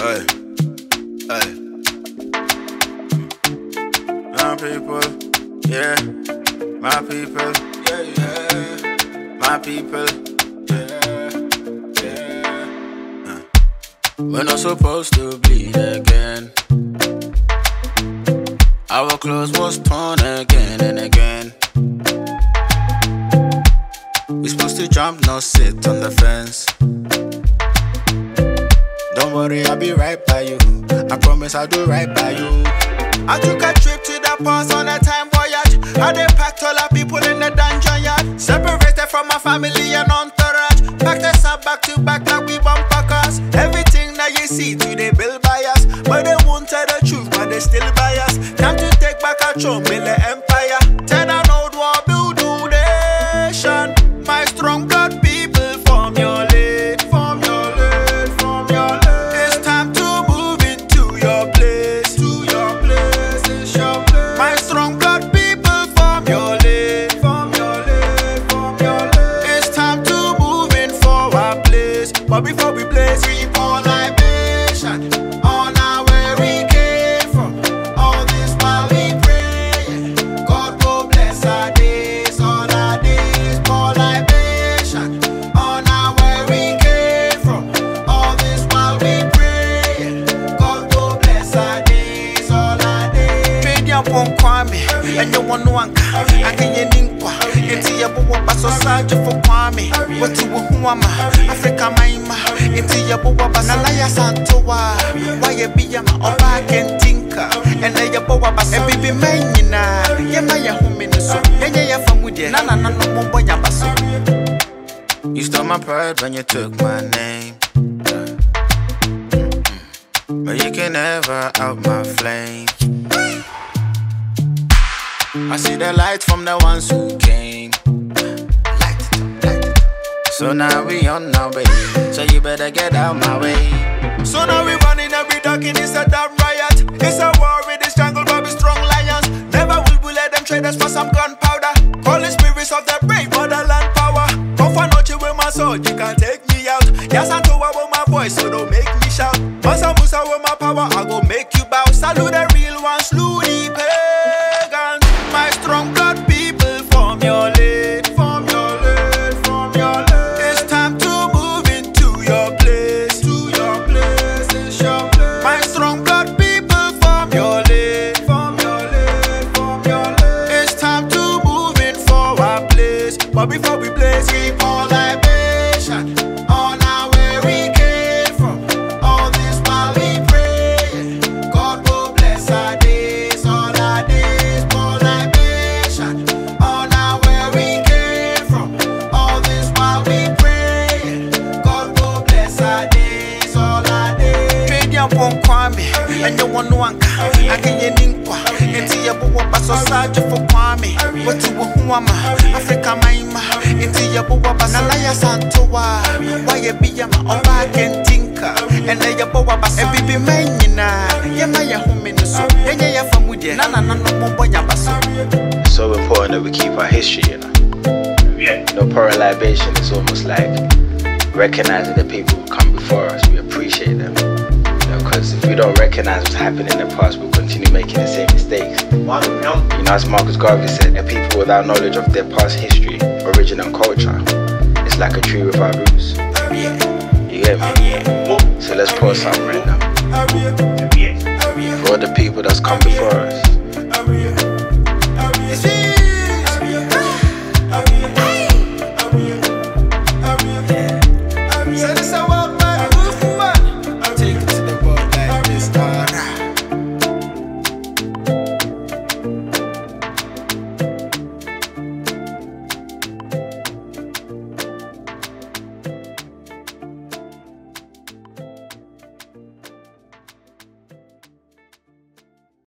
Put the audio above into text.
Hey, hey. My people, yeah. My people, yeah, yeah. My people, yeah, yeah. We're not supposed to bleed again. Our clothes was torn again and again. We supposed to jump, not sit on the fence. Don't worry, I'll be right by you. I promise I'll do right by you. I took a trip to the past on a time voyage. How they packed all our people in the dungeon yard. Separated from my family and entourage. Packed us up back to back like we bumper cars. Everything that you see today built by us. But they won't tell the truth, but they still buy us. Time to take back control, build the empire. Tear down old war, build new nation. My strong blood people form your lane. Form your lane, form your lane. It's time to move into your place. To your place, it's your place. My strong blood people form your lane. Form your lane, form your lane. It's time to move in for our place. But before we blaze, we pour libation. Honor where we came from. All this while we pray. God will bless our days. All our days, pour libation. Honor where we came from. All this while we pray. God will bless our days. All our days. Trade your phone, Kwame. And you want no anchor. I can't ninkwa. Into your boa basso sage for Kwame. What you want, Africa, Maima. Into your boa basso. Nalaya Santoa. Why you be a man or back and tinker? And then your boa basso. And baby, man, you know. Yamaya home in the soup. And ya family. Nana, no more boy, basso. You stole my pride when you took my name. But you can never out my flame. I see the light from the ones who came. Light it up, light it up. So now we on our way. So you better get out my way. So now we running every dog in it's a damn riot. It's a war in this jungle, but we strong lions. Never will we let them trade us for some gunpowder. Calling spirits of the brave motherland power. Come for noche with my sword, you can't take me out. Yes, I know I with my voice, so don't make me shout. Masa Musa with my power, I go make you bow. Salute the real ones, slew the pagans. My strong blood people form your lane. Form your lane, form your lane. It's time to move into your place. To your place, it's your place. My strong blood people form your lane. Form your lane, form your lane. It's time to move in for our place. But before we blaze, we pour libation. Honor where we came from. All this while we pray. God will bless our days. All our days, pour libation. Honor where we came from. All this while we pray. God will bless our days. All our days. Trade your phone, Kwame. And you want no anchor. I can't ninkwa. Into your boa basso sage for Kwame. What you want, Africa, Maima. Into your boa basso. Nalaya Santoa. Why you be a man or back and tinker? And then your boa basso. And baby, man, you know. Yamaya home in the soup. And ya family. Nana, no more boy, basso. It's so important that we keep our history, you know. Yeah. You know, pouring libation is almost like recognizing the people who come before us. We appreciate them. Because if we don't recognize what's happened in the past, we'll continue making the same mistakes. You know, as Marcus Garvey said, the people without knowledge of their past history, origin and culture, it's like a tree without roots. You get me? So let's pour something right now. For all the people that's come before us.